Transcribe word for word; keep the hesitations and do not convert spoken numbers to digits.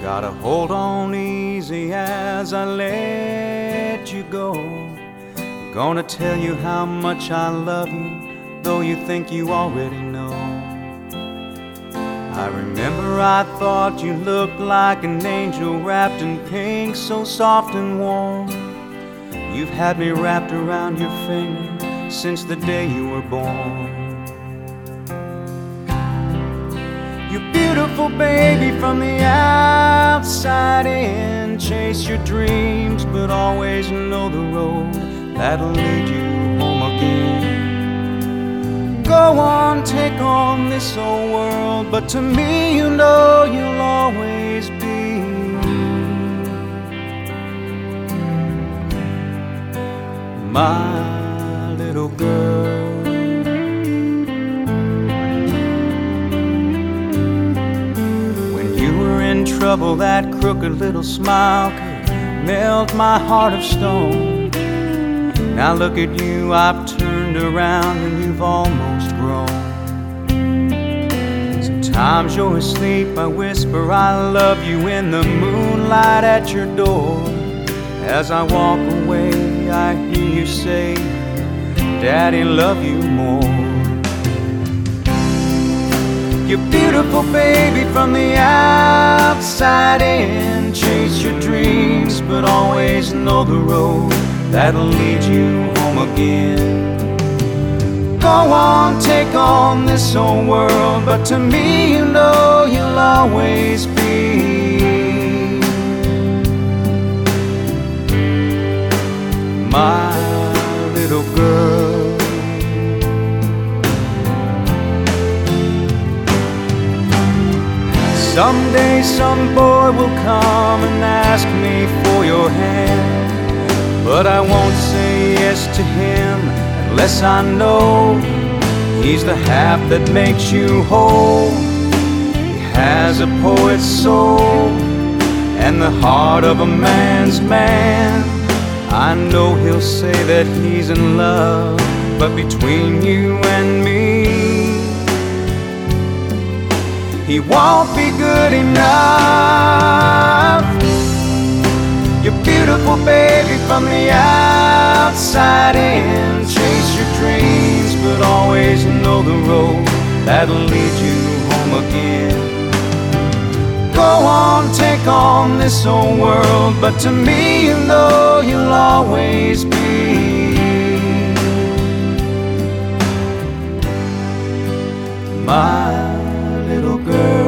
Gotta hold on easy as I let you go. Gonna tell you how much I love you, though you think you already know. I remember I thought you looked like an angel wrapped in pink, so soft and warm. You've had me wrapped around your finger since the day you were born. You're beautiful, baby, from the outside in. Chase your dreams, but always know the road that'll lead you home again. Go on, take on this old world, but to me you know you'll always be my little girl. Trouble, that crooked little smile could melt my heart of stone. Now look at you, I've turned around and you've almost grown. Sometimes you're asleep, I whisper I love you in the moonlight at your door. As I walk away, I hear you say, Daddy, love you more. You're beautiful, baby, from the outside in. Chase your dreams, but always know the road that'll lead you home again. Go on, take on this old world, but to me you know you'll always be my little girl. Someday some boy will come and ask me for your hand, but I won't say yes to him unless I know he's the half that makes you whole. He has a poet's soul and the heart of a man's man. I know he'll say that he's in love, but between you and me, he won't be good enough. You're beautiful, baby, from the outside in. Chase your dreams, but always know the road that'll lead you home again. Go on, take on this old world, but to me you know you'll always be my little girl.